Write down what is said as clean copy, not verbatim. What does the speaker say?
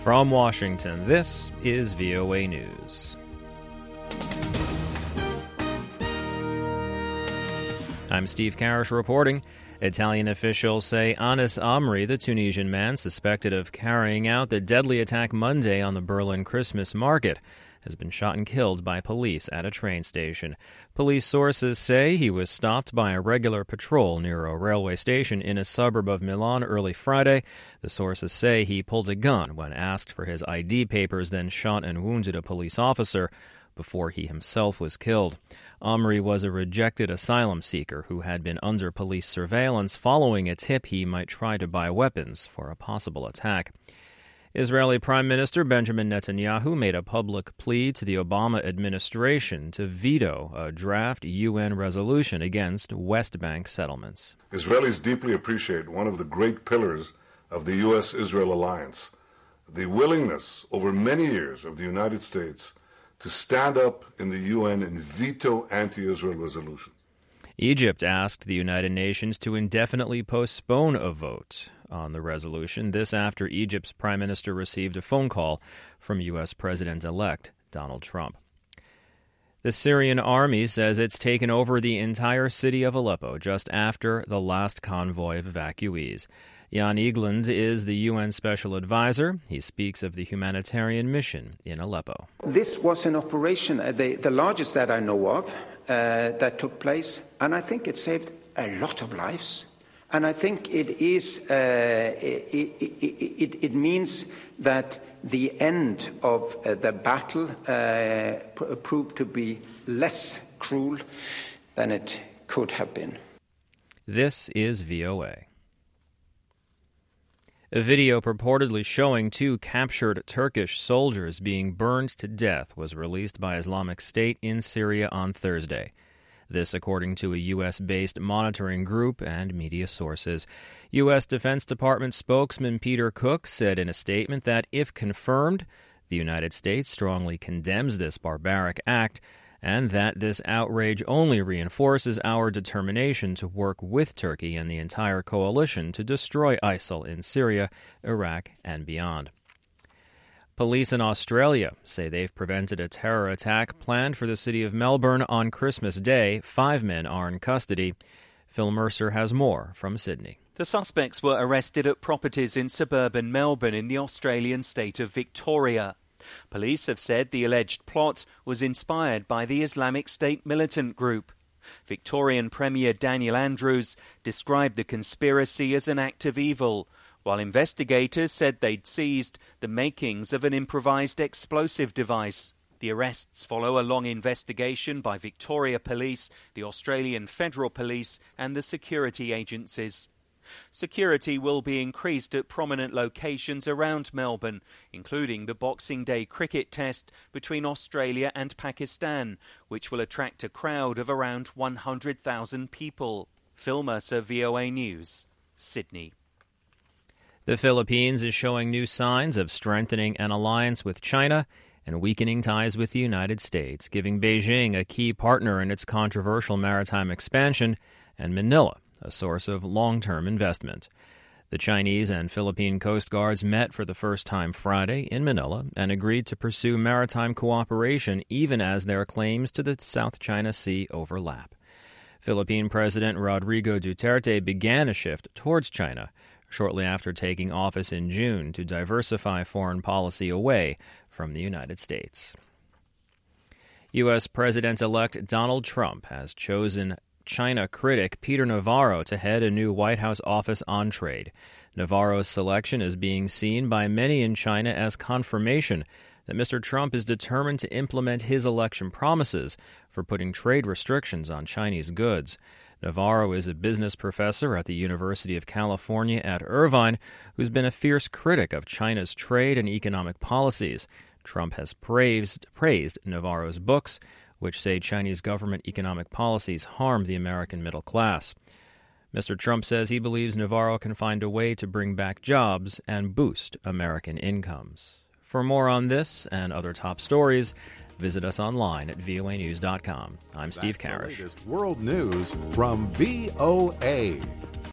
From Washington, this is VOA News. I'm Steve Karish reporting. Italian officials say Anis Amri, the Tunisian man suspected of carrying out the deadly attack Monday on the Berlin Christmas market, has been shot and killed by police at a train station. Police sources say he was stopped by a regular patrol near a railway station in a suburb of Milan early Friday. The sources say he pulled a gun when asked for his ID papers, then shot and wounded a police officer before he himself was killed. Amri was a rejected asylum seeker who had been under police surveillance following a tip he might try to buy weapons for a possible attack. Israeli Prime Minister Benjamin Netanyahu made a public plea to the Obama administration to veto a draft UN resolution against West Bank settlements. Israelis deeply appreciate one of the great pillars of the U.S.-Israel alliance, the willingness over many years of the United States to stand up in the UN and veto anti-Israel resolutions. Egypt asked the United Nations to indefinitely postpone a vote on the resolution. This after Egypt's prime minister received a phone call from U.S. President-elect Donald Trump. The Syrian army says it's taken over the entire city of Aleppo just after the last convoy of evacuees. Jan Egeland is the UN Special Advisor. He speaks of the humanitarian mission in Aleppo. This was an operation, the largest that I know of, that took place, and I think it saved a lot of lives. And I think it means that the end of the battle proved to be less cruel than it could have been. This is VOA. A video purportedly showing two captured Turkish soldiers being burned to death was released by Islamic State in Syria on Thursday. This according to a U.S.-based monitoring group and media sources. U.S. Defense Department spokesman Peter Cook said in a statement that, if confirmed, the United States strongly condemns this barbaric act and that this outrage only reinforces our determination to work with Turkey and the entire coalition to destroy ISIL in Syria, Iraq, and beyond. Police in Australia say they've prevented a terror attack planned for the city of Melbourne on Christmas Day. 5 men are in custody. Phil Mercer has more from Sydney. The suspects were arrested at properties in suburban Melbourne in the Australian state of Victoria. Police have said the alleged plot was inspired by the Islamic State militant group. Victorian Premier Daniel Andrews described the conspiracy as an act of evil, while investigators said they'd seized the makings of an improvised explosive device. The arrests follow a long investigation by Victoria Police, the Australian Federal Police and the security agencies. Security will be increased at prominent locations around Melbourne, including the Boxing Day cricket test between Australia and Pakistan, which will attract a crowd of around 100,000 people. Phil Mercer, VOA News, Sydney. The Philippines is showing new signs of strengthening an alliance with China and weakening ties with the United States, giving Beijing a key partner in its controversial maritime expansion, and Manila a source of long-term investment. The Chinese and Philippine Coast Guards met for the first time Friday in Manila and agreed to pursue maritime cooperation even as their claims to the South China Sea overlap. Philippine President Rodrigo Duterte began a shift towards China shortly after taking office in June to diversify foreign policy away from the United States. U.S. President-elect Donald Trump has chosen China critic Peter Navarro to head a new White House office on trade. Navarro's selection is being seen by many in China as confirmation that Mr. Trump is determined to implement his election promises for putting trade restrictions on Chinese goods. Navarro is a business professor at the University of California at Irvine who's been a fierce critic of China's trade and economic policies. Trump has praised Navarro's books, which say Chinese government economic policies harm the American middle class. Mr. Trump says he believes Navarro can find a way to bring back jobs and boost American incomes. For more on this and other top stories, visit us online at voanews.com. I'm Steve Karish. That's the latest world news from VOA.